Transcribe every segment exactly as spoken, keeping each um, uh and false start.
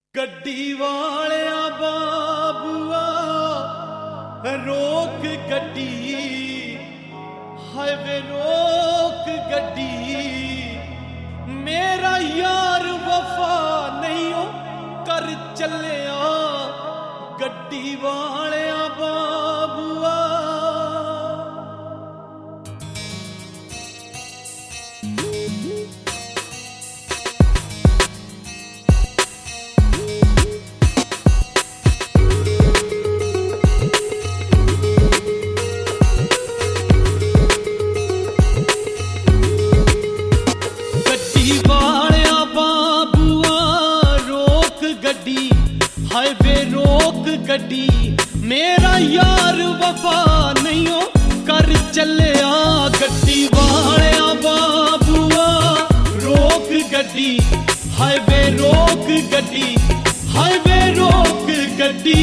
गड्डी वालिया बाबुआ रोक गड्डी, हाईवे रोक गड्डी। मेरा यार वफा नहीं हो कर चलिया गड्डी वालिया बाबुआ। हाईवे रोक गड्डी, मेरा यार वफा नहीं हो कर चलिया गड्डी वालिया बाबुआ। रोक गड्डी, हाईवे रोक गड्डी, हाईवे रोक गड्डी।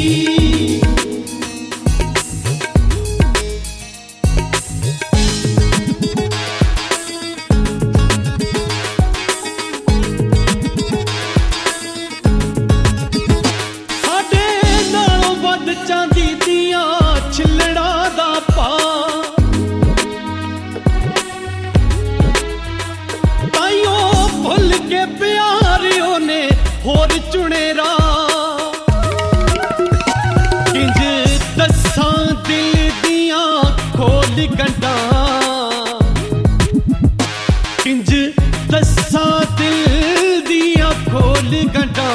चांदी दिया छिलड़ा दा पा, ताइयो भुल के प्यारियों ने होर चुनेरा। किंज दसा दिल दिया खोल गंडा, किंज दसा दिल दिया खोल गंडा।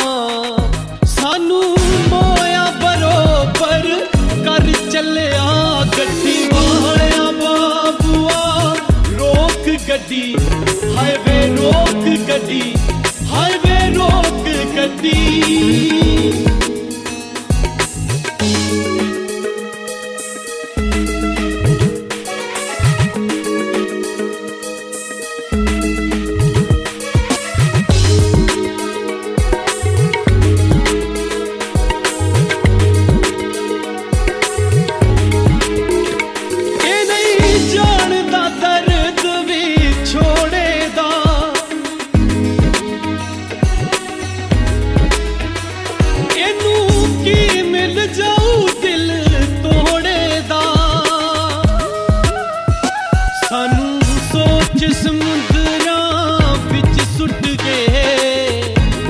सानू मोया बरोबर कर चलिया गड्डी वालिया बाबुआ। रोक गड्डी, हाईवे रोक गड्डी, हाईवे रोक गड्डी। समुद्रा बिच सुट गए,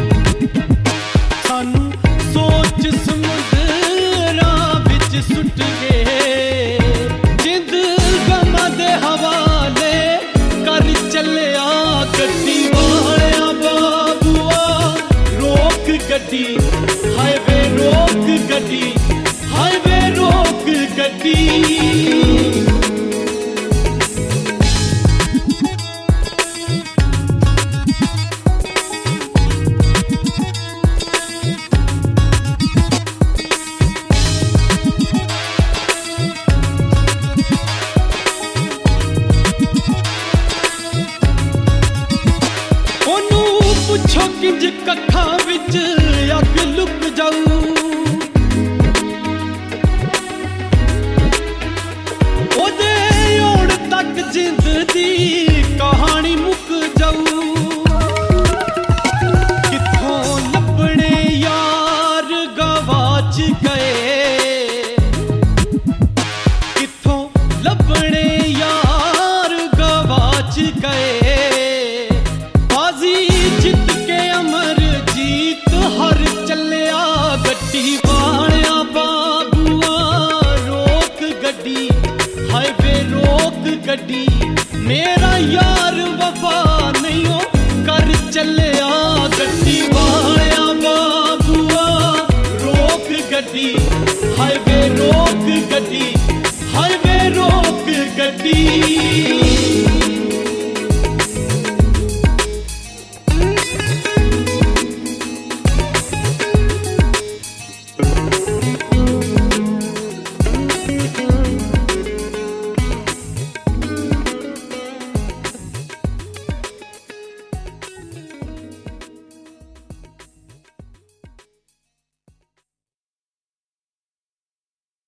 सानू सोच समुद्रा बिच सुट गए। जिंद गमा दे हवाले कर चलिया गड्डी वालिया बाबुआ। रोक गड्डी, हाईवे रोक गड्डी, हाईवे रोक गड्डी। पुछो किंज कखा विच अग लुक जाऊ, ओदे होण तक जिंद दी कहानी मुक जाऊ। किथों लभणे यार गवाच गए, किथों लभणे यार गवाच गए। जित के अमर जीत हर चलिया गड्डी वालिया बाबुआ। रोक गड्डी, हाईवे रोक गड्डी, मेरा यार वफा नहीं हो कर चलिया गड्डी वालिया बाबुआ। रोक गड्डी, हाईवे रोक गड्डी, हाईवे रोक गड्डी।